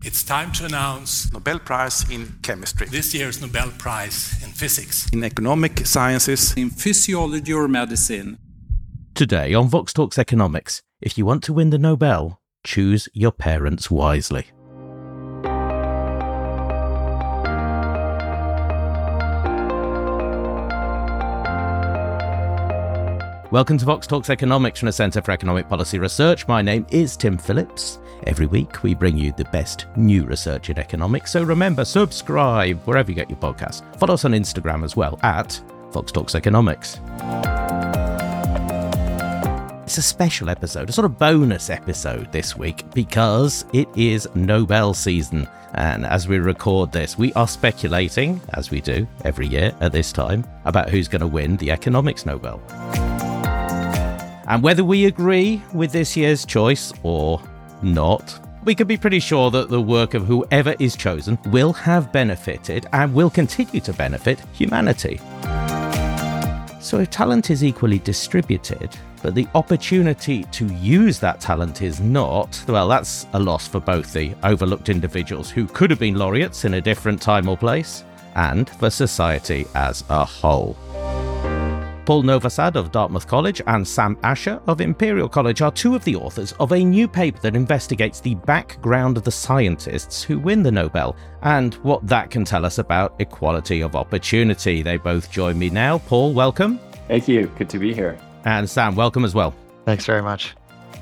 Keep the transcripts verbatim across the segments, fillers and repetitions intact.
It's time to announce Nobel Prize in Chemistry, this year's Nobel Prize in Physics, in Economic Sciences, in Physiology or Medicine. Today on Vox Talks Economics, if you want to win the Nobel, choose your parents wisely. Welcome to Vox Talks Economics from the Centre for Economic Policy Research. My name is Tim Phillips. Every week we bring you the best new research in economics, so remember, subscribe wherever you get your podcasts. Follow us on Instagram as well, at Vox Talks Economics. It's a special episode, a sort of bonus episode this week, because it is Nobel season. And as we record this, we are speculating, as we do every year at this time, about who's going to win the economics Nobel. And whether we agree with this year's choice or not, we can be pretty sure that the work of whoever is chosen will have benefited and will continue to benefit humanity. So if talent is equally distributed, but the opportunity to use that talent is not, well, that's a loss for both the overlooked individuals who could have been laureates in a different time or place, and for society as a whole. Paul Novosad of Dartmouth College and Sam Asher of Imperial College are two of the authors of a new paper that investigates the background of the scientists who win the Nobel and what that can tell us about equality of opportunity. They both join me now. Paul, welcome. Thank you. Good to be here. And Sam, welcome as well. Thanks very much.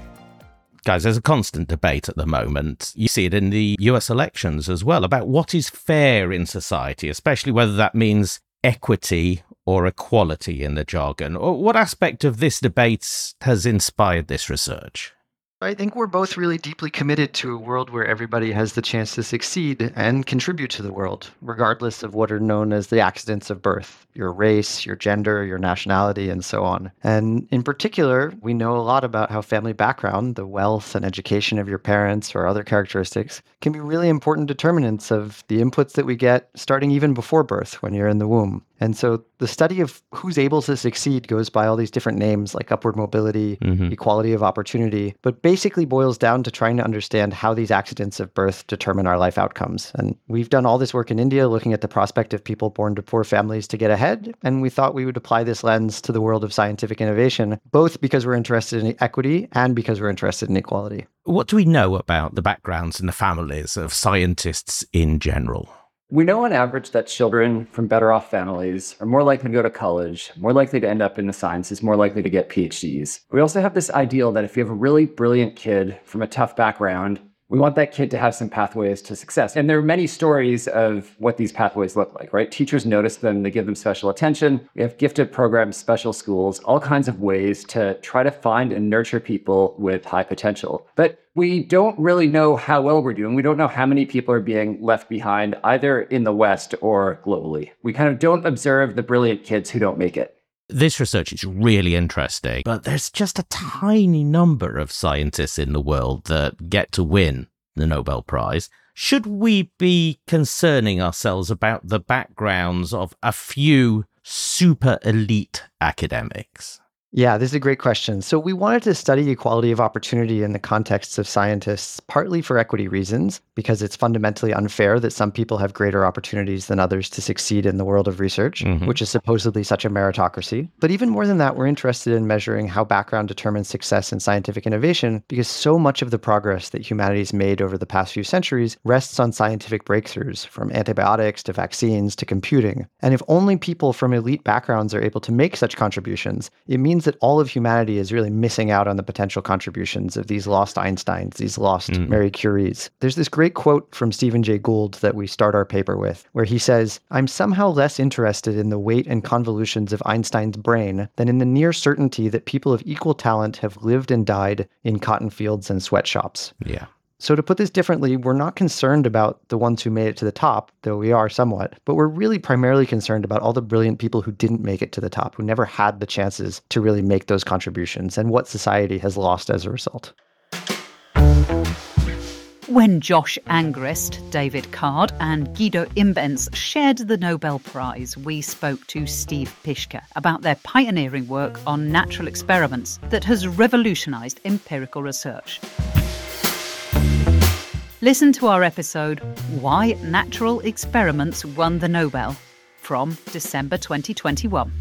Guys, there's a constant debate at the moment. You see it in the U S elections as well about what is fair in society, especially whether that means equity or equality in the jargon. What aspect of this debate has inspired this research? I think we're both really deeply committed to a world where everybody has the chance to succeed and contribute to the world, regardless of what are known as the accidents of birth, your race, your gender, your nationality, and so on. And in particular, we know a lot about how family background, the wealth and education of your parents or other characteristics, can be really important determinants of the inputs that we get starting even before birth when you're in the womb. And so the study of who's able to succeed goes by all these different names like upward mobility, mm-hmm. equality of opportunity, but basically boils down to trying to understand how these accidents of birth determine our life outcomes. And we've done all this work in India looking at the prospect of people born to poor families to get ahead. And we thought we would apply this lens to the world of scientific innovation, both because we're interested in equity and because we're interested in equality. What do we know about the backgrounds and the families of scientists in general? We know on average that children from better off families are more likely to go to college, more likely to end up in the sciences, more likely to get P H Ds. We also have this ideal that if you have a really brilliant kid from a tough background, we want that kid to have some pathways to success. And there are many stories of what these pathways look like, right? Teachers notice them, they give them special attention. We have gifted programs, special schools, all kinds of ways to try to find and nurture people with high potential. But we don't really know how well we're doing. We don't know how many people are being left behind, either in the West or globally. We kind of don't observe the brilliant kids who don't make it. This research is really interesting, but there's just a tiny number of scientists in the world that get to win the Nobel Prize. Should we be concerning ourselves about the backgrounds of a few super elite academics? Yeah, this is a great question. So we wanted to study equality of opportunity in the context of scientists, partly for equity reasons, because it's fundamentally unfair that some people have greater opportunities than others to succeed in the world of research, mm-hmm. which is supposedly such a meritocracy. But even more than that, we're interested in measuring how background determines success in scientific innovation, because so much of the progress that humanity's made over the past few centuries rests on scientific breakthroughs, from antibiotics to vaccines to computing. And if only people from elite backgrounds are able to make such contributions, it means that all of humanity is really missing out on the potential contributions of these lost Einsteins, these lost mm. Marie Curies. There's this great quote from Stephen Jay Gould that we start our paper with, where he says, "I'm somehow less interested in the weight and convolutions of Einstein's brain than in the near certainty that people of equal talent have lived and died in cotton fields and sweatshops." Yeah. So to put this differently, we're not concerned about the ones who made it to the top, though we are somewhat, but we're really primarily concerned about all the brilliant people who didn't make it to the top, who never had the chances to really make those contributions, and what society has lost as a result. When Josh Angrist, David Card and Guido Imbens shared the Nobel Prize, we spoke to Steve Pischke about their pioneering work on natural experiments that has revolutionised empirical research. Listen to our episode, Why Natural Experiments Won the Nobel, from December twenty twenty-one.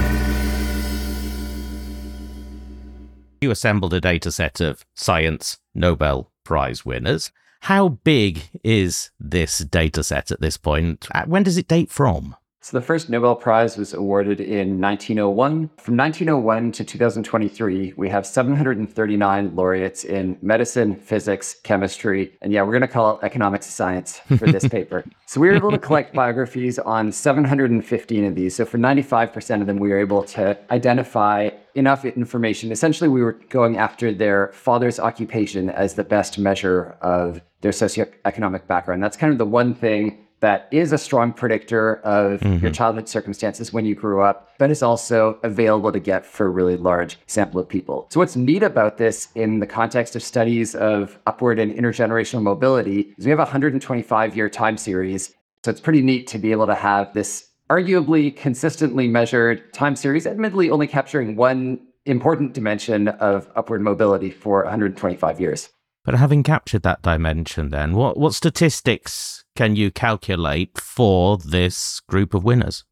You assembled a data set of science Nobel Prize winners. How big is this data set at this point? When does it date from? So the first Nobel Prize was awarded in nineteen oh one. From nineteen oh one to two thousand twenty-three, we have seven hundred thirty-nine laureates in medicine, physics, chemistry, and yeah, we're going to call it economics and science for this paper. So we were able to collect biographies on seven hundred fifteen of these. So for ninety-five percent of them, we were able to identify enough information. Essentially, we were going after their father's occupation as the best measure of their socioeconomic background. That's kind of the one thing that is a strong predictor of mm-hmm. your childhood circumstances when you grew up, but is also available to get for a really large sample of people. So what's neat about this in the context of studies of upward and intergenerational mobility is we have a one hundred twenty-five year time series. So it's pretty neat to be able to have this arguably consistently measured time series, admittedly only capturing one important dimension of upward mobility for one hundred twenty-five years. But having captured that dimension then, what, what statistics can you calculate for this group of winners?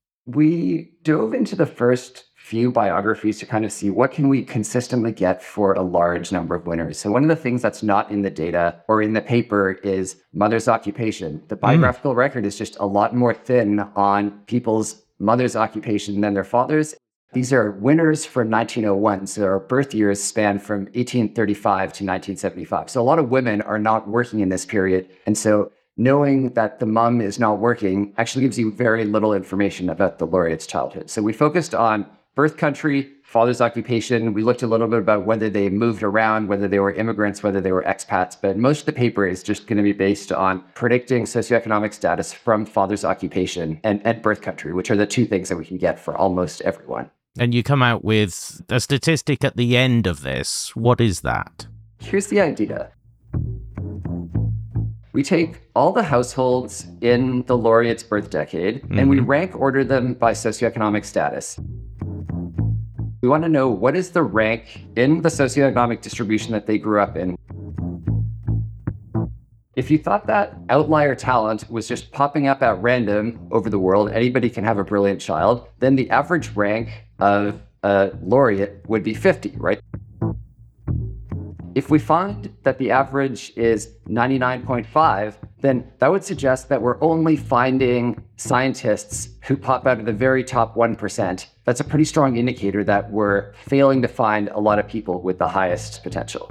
We dove into the first few biographies to kind of see what can we consistently get for a large number of winners. So one of the things that's not in the data or in the paper is mother's occupation. The biographical mm. record is just a lot more thin on people's mother's occupation than their father's. These are winners from nineteen oh one, so our birth years span from eighteen thirty-five to nineteen seventy-five. So a lot of women are not working in this period. And so knowing that the mom is not working actually gives you very little information about the laureate's childhood. So we focused on birth country, father's occupation. We looked a little bit about whether they moved around, whether they were immigrants, whether they were expats. But most of the paper is just going to be based on predicting socioeconomic status from father's occupation and, and birth country, which are the two things that we can get for almost everyone. And you come out with a statistic at the end of this. What is that? Here's the idea. We take all the households in the laureate's birth decade, mm-hmm. and we rank order them by socioeconomic status. We want to know what is the rank in the socioeconomic distribution that they grew up in. If you thought that outlier talent was just popping up at random over the world, anybody can have a brilliant child, then the average rank of a laureate would be fifty, right? If we find that the average is ninety-nine point five, then that would suggest that we're only finding scientists who pop out of the very top one percent. That's a pretty strong indicator that we're failing to find a lot of people with the highest potential.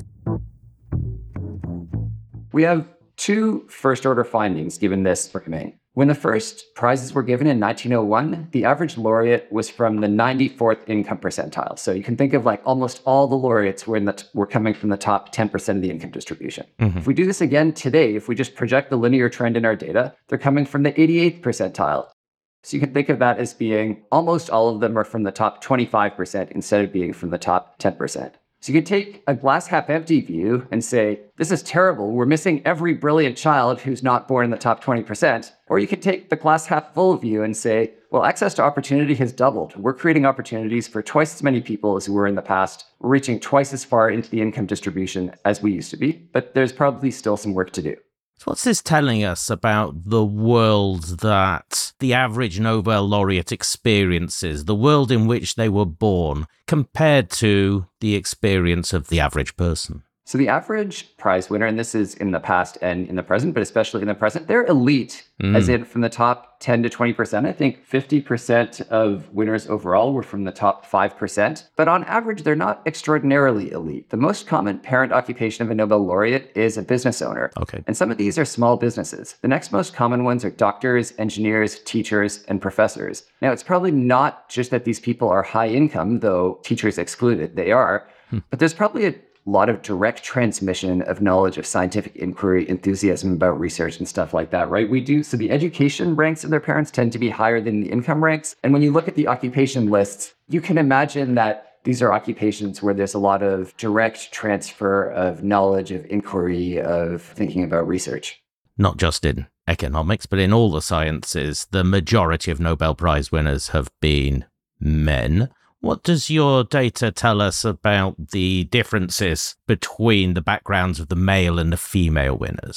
We have two first-order findings given this framing. When the first prizes were given in nineteen oh one, the average laureate was from the ninety-fourth income percentile. So you can think of like almost all the laureates were, in the t- were coming from the top ten percent of the income distribution. Mm-hmm. If we do this again today, if we just project the linear trend in our data, they're coming from the eighty-eighth percentile. So you can think of that as being almost all of them are from the top twenty-five percent instead of being from the top ten percent. So you could take a glass half empty view and say, this is terrible. We're missing every brilliant child who's not born in the top twenty percent. Or you could take the glass half full view and say, well, access to opportunity has doubled. We're creating opportunities for twice as many people as we were in the past. We're reaching twice as far into the income distribution as we used to be, but there's probably still some work to do. So what's this telling us about the world that the average Nobel laureate experiences, the world in which they were born, compared to the experience of the average person? So the average prize winner, and this is in the past and in the present, but especially in the present, they're elite, mm. as in from the top ten to twenty percent. I think fifty percent of winners overall were from the top five percent. But on average, they're not extraordinarily elite. The most common parent occupation of a Nobel laureate is a business owner. Okay. And some of these are small businesses. The next most common ones are doctors, engineers, teachers, and professors. Now, it's probably not just that these people are high income, though teachers excluded, they are. Hmm. But there's probably a lot of direct transmission of knowledge of scientific inquiry, enthusiasm about research and stuff like that, right? We do, so the education ranks of their parents tend to be higher than the income ranks. And when you look at the occupation lists, you can imagine that these are occupations where there's a lot of direct transfer of knowledge, of inquiry, of thinking about research. Not just in economics, but in all the sciences, the majority of Nobel Prize winners have been men. What does your data tell us about the differences between the backgrounds of the male and the female winners?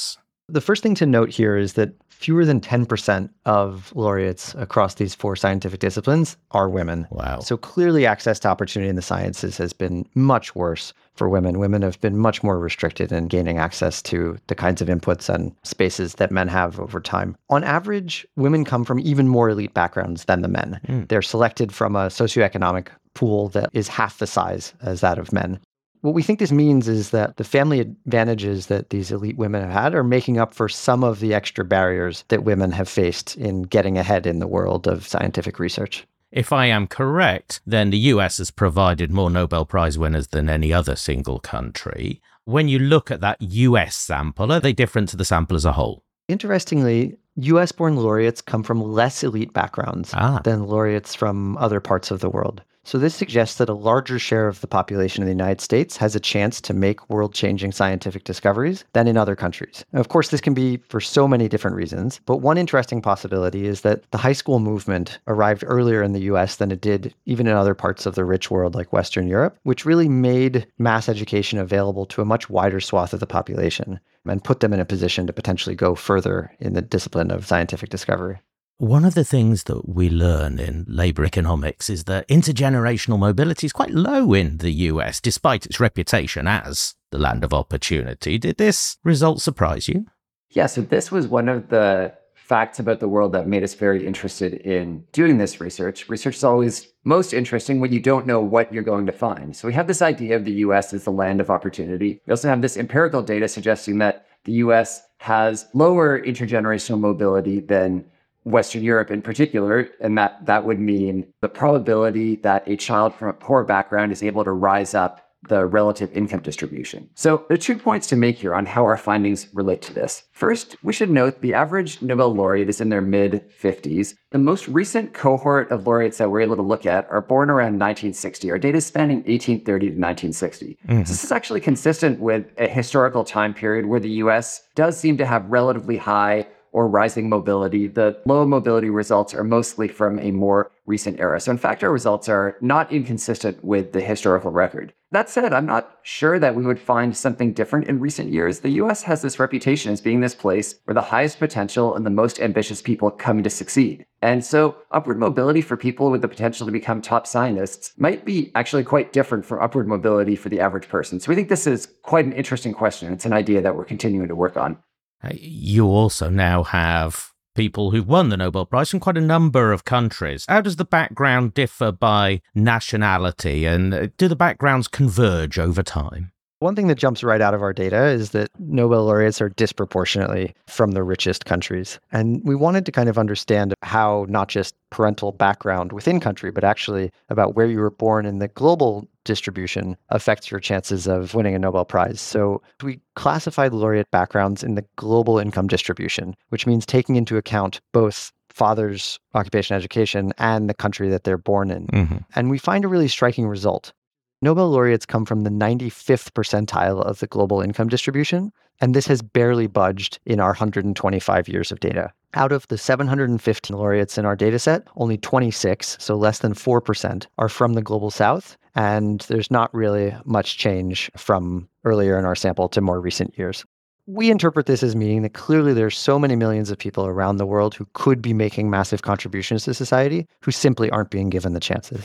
The first thing to note here is that fewer than ten percent of laureates across these four scientific disciplines are women. Wow. So clearly access to opportunity in the sciences has been much worse for women. Women have been much more restricted in gaining access to the kinds of inputs and spaces that men have over time. On average, women come from even more elite backgrounds than the men. Mm. They're selected from a socioeconomic pool that is half the size as that of men. What we think this means is that the family advantages that these elite women have had are making up for some of the extra barriers that women have faced in getting ahead in the world of scientific research. If I am correct, then the U S has provided more Nobel Prize winners than any other single country. When you look at that U S sample, are they different to the sample as a whole? Interestingly, U S-born laureates come from less elite backgrounds ah. than laureates from other parts of the world. So this suggests that a larger share of the population in the United States has a chance to make world-changing scientific discoveries than in other countries. And of course, this can be for so many different reasons, but one interesting possibility is that the high school movement arrived earlier in the U S than it did even in other parts of the rich world like Western Europe, which really made mass education available to a much wider swath of the population and put them in a position to potentially go further in the discipline of scientific discovery. One of the things that we learn in labour economics is that intergenerational mobility is quite low in the U S, despite its reputation as the land of opportunity. Did this result surprise you? Yeah, so this was one of the facts about the world that made us very interested in doing this research. Research is always most interesting when you don't know what you're going to find. So we have this idea of the U S as the land of opportunity. We also have this empirical data suggesting that the U S has lower intergenerational mobility than Western Europe in particular, and that that would mean the probability that a child from a poor background is able to rise up the relative income distribution. So there are two points to make here on how our findings relate to this. First, we should note the average Nobel laureate is in their mid-fifties. The most recent cohort of laureates that we're able to look at are born around nineteen sixty. Our data is spanning eighteen thirty to nineteen sixty. Mm-hmm. So this is actually consistent with a historical time period where the U S does seem to have relatively high or rising mobility. The low mobility results are mostly from a more recent era. So in fact, our results are not inconsistent with the historical record. That said, I'm not sure that we would find something different in recent years. The U S has this reputation as being this place where the highest potential and the most ambitious people come to succeed. And so upward mobility for people with the potential to become top scientists might be actually quite different from upward mobility for the average person. So we think this is quite an interesting question. It's an idea that we're continuing to work on. You also now have people who've won the Nobel Prize from quite a number of countries. How does the background differ by nationality, and do the backgrounds converge over time? One thing that jumps right out of our data is that Nobel laureates are disproportionately from the richest countries. And we wanted to kind of understand how not just parental background within country, but actually about where you were born in the global distribution affects your chances of winning a Nobel Prize. So we classified laureate backgrounds in the global income distribution, which means taking into account both father's occupation, education, and the country that they're born in. Mm-hmm. And we find a really striking result. Nobel laureates come from the ninety-fifth percentile of the global income distribution, and this has barely budged in our one hundred twenty-five years of data. Out of the seven hundred fifteen laureates in our dataset, only twenty-six, so less than four percent, are from the global south, and there's not really much change from earlier in our sample to more recent years. We interpret this as meaning that clearly there's so many millions of people around the world who could be making massive contributions to society who simply aren't being given the chances.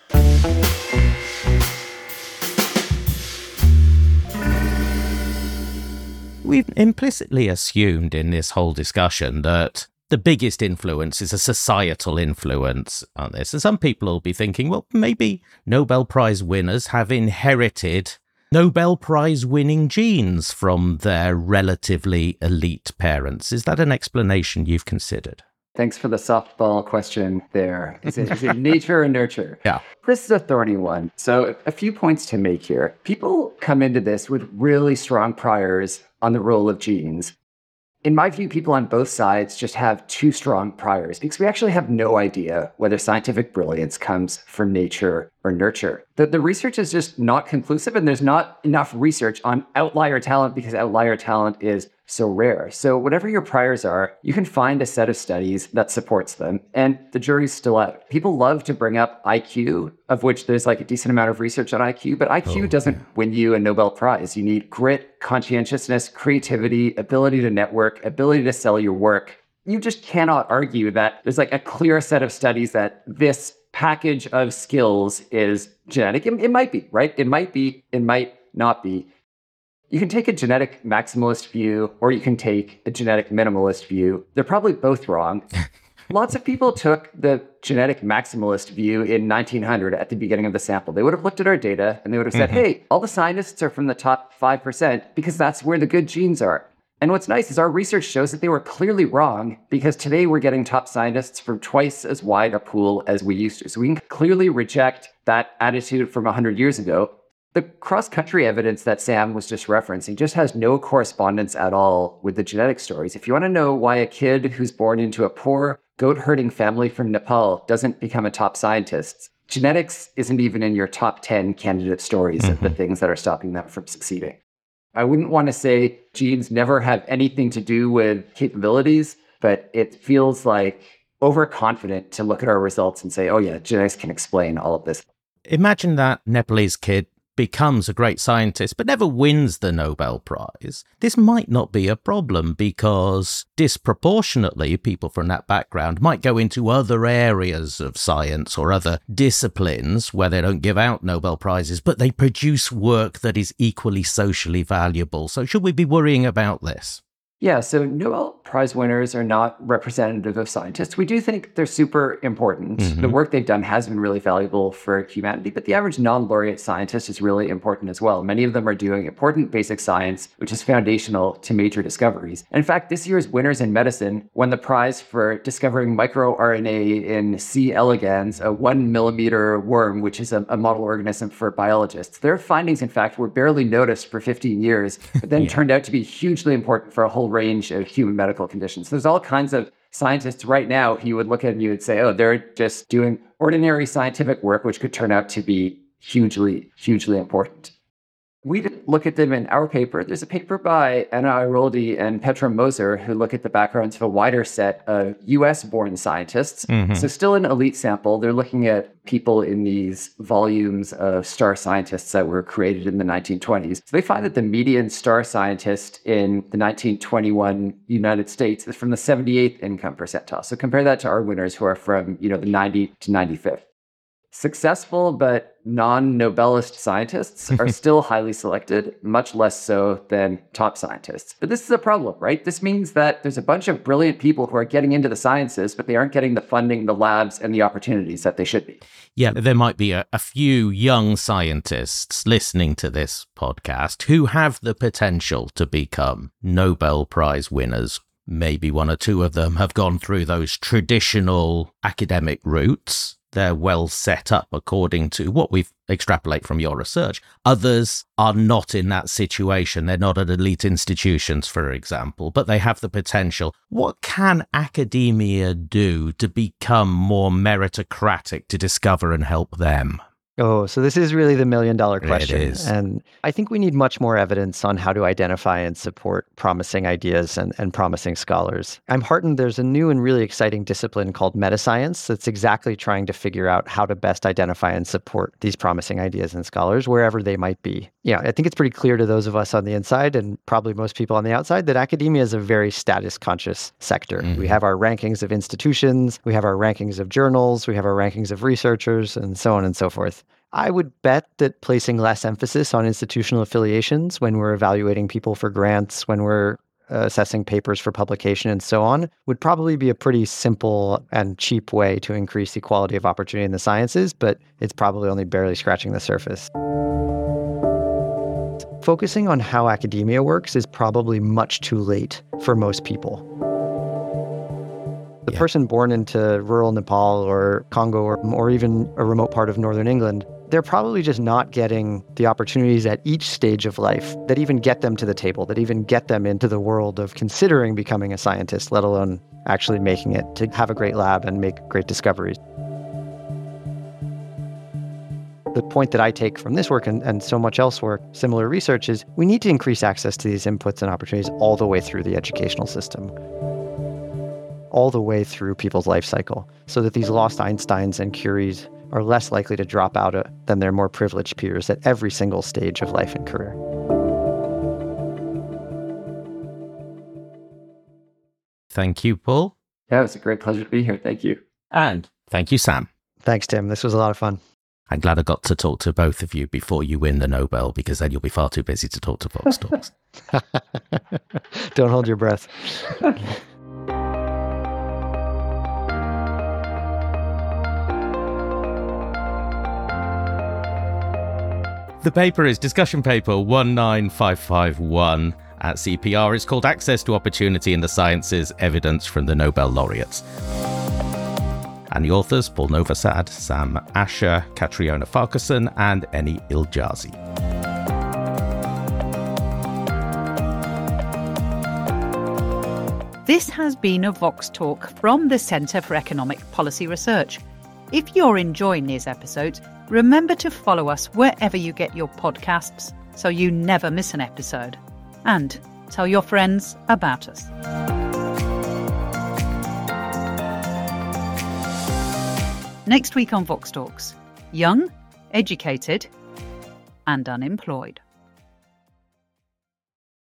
We've implicitly assumed in this whole discussion that the biggest influence is a societal influence on this. And some people will be thinking, well, maybe Nobel Prize winners have inherited Nobel Prize winning genes from their relatively elite parents. Is that an explanation you've considered? Thanks for the softball question there. Is it, is it nature or nurture? Yeah. This is a thorny one. So a few points to make here. People come into this with really strong priors on the role of genes. In my view, people on both sides just have too strong priors because we actually have no idea whether scientific brilliance comes from nature or nurture. The, the research is just not conclusive, and there's not enough research on outlier talent because outlier talent is so rare. So whatever your priors are, you can find a set of studies that supports them, and the jury's still out. People love to bring up I Q, of which there's like a decent amount of research on I Q, but I Q oh, doesn't yeah. win you a Nobel Prize. You need grit, conscientiousness, creativity, ability to network, ability to sell your work. You just cannot argue that there's like a clear set of studies that this package of skills is genetic. It, it might be, right? It might be, it might not be. You can take a genetic maximalist view, or you can take a genetic minimalist view. They're probably both wrong. Lots of people took the genetic maximalist view in nineteen hundred at the beginning of the sample. They would have looked at our data and they would have said, mm-hmm. hey, all the scientists are from the top five percent because that's where the good genes are. And what's nice is our research shows that they were clearly wrong, because today we're getting top scientists from twice as wide a pool as we used to. So we can clearly reject that attitude from one hundred years ago. The cross-country evidence that Sam was just referencing just has no correspondence at all with the genetic stories. If you want to know why a kid who's born into a poor goat-herding family from Nepal doesn't become a top scientist, genetics isn't even in your top ten candidate stories mm-hmm. of the things that are stopping them from succeeding. I wouldn't want to say genes never have anything to do with capabilities, but it feels like overconfident to look at our results and say, oh yeah, genetics can explain all of this. Imagine that Nepalese kid becomes a great scientist but never wins the Nobel Prize. This might not be a problem, because disproportionately people from that background might go into other areas of science or other disciplines where they don't give out Nobel Prizes, but they produce work that is equally socially valuable. So should we be worrying about this? Yeah, so Nobel Prize winners are not representative of scientists. We do think they're super important. Mm-hmm. The work they've done has been really valuable for humanity, but the average non-laureate scientist is really important as well. Many of them are doing important basic science, which is foundational to major discoveries. In fact, this year's winners in medicine won the prize for discovering microRNA in C. elegans, a one millimeter worm, which is a, a model organism for biologists. Their findings, in fact, were barely noticed for fifteen years, but then yeah. turned out to be hugely important for a whole range of human medical conditions. There's all kinds of scientists right now who you would look at and you would say, oh, they're just doing ordinary scientific work, which could turn out to be hugely, hugely important. We didn't look at them in our paper. There's a paper by Anna Airoldi and Petra Moser who look at the backgrounds of a wider set of U S-born scientists. Mm-hmm. So still an elite sample. They're looking at people in these volumes of star scientists that were created in the nineteen twenties. So they find that the median star scientist in the nineteen twenty-one United States is from the seventy-eighth income percentile. So compare that to our winners who are from, you know, the ninety to ninety-fifth. Successful but non-Nobelist scientists are still highly selected, much less so than top scientists. But this is a problem, right? This means that there's a bunch of brilliant people who are getting into the sciences, but they aren't getting the funding, the labs, and the opportunities that they should be. Yeah, there might be a, a few young scientists listening to this podcast who have the potential to become Nobel Prize winners. Maybe one or two of them have gone through those traditional academic routes. They're well set up according to what we've extrapolate from your research. Others are not in that situation. They're not at elite institutions, for example, but they have the potential. What can academia do to become more meritocratic to discover and help them? Oh, so this is really the million dollar question. It is. And I think we need much more evidence on how to identify and support promising ideas and, and promising scholars. I'm heartened there's a new and really exciting discipline called metascience that's exactly trying to figure out how to best identify and support these promising ideas and scholars wherever they might be. Yeah, I think it's pretty clear to those of us on the inside and probably most people on the outside that academia is a very status conscious sector. Mm-hmm. We have our rankings of institutions, we have our rankings of journals, we have our rankings of researchers, and so on and so forth. I would bet that placing less emphasis on institutional affiliations when we're evaluating people for grants, when we're uh, assessing papers for publication and so on, would probably be a pretty simple and cheap way to increase equality of opportunity in the sciences, but it's probably only barely scratching the surface. Focusing on how academia works is probably much too late for most people. The yeah. person born into rural Nepal or Congo or, or even a remote part of northern England, they're probably just not getting the opportunities at each stage of life that even get them to the table, that even get them into the world of considering becoming a scientist, let alone actually making it to have a great lab and make great discoveries. The point that I take from this work and, and so much else work, similar research, is we need to increase access to these inputs and opportunities all the way through the educational system, all the way through people's life cycle, so that these lost Einsteins and Curies are less likely to drop out than their more privileged peers at every single stage of life and career. Thank you, Paul. Yeah, it was a great pleasure to be here. Thank you. And thank you, Sam. Thanks, Tim. This was a lot of fun. I'm glad I got to talk to both of you before you win the Nobel, because then you'll be far too busy to talk to Vox Talks. Don't hold your breath. The paper is discussion paper one nine five five one at C P R. It's called Access to Opportunity in the Sciences, Evidence from the Nobel Laureates. And the authors, Paul Novosad, Sam Asher, Catriona Farquharson, and Eni Iljazi. This has been a Vox Talk from the Centre for Economic Policy Research. If you're enjoying these episodes, remember to follow us wherever you get your podcasts so you never miss an episode. And tell your friends about us. Next week on Vox Talks, young, educated, and unemployed.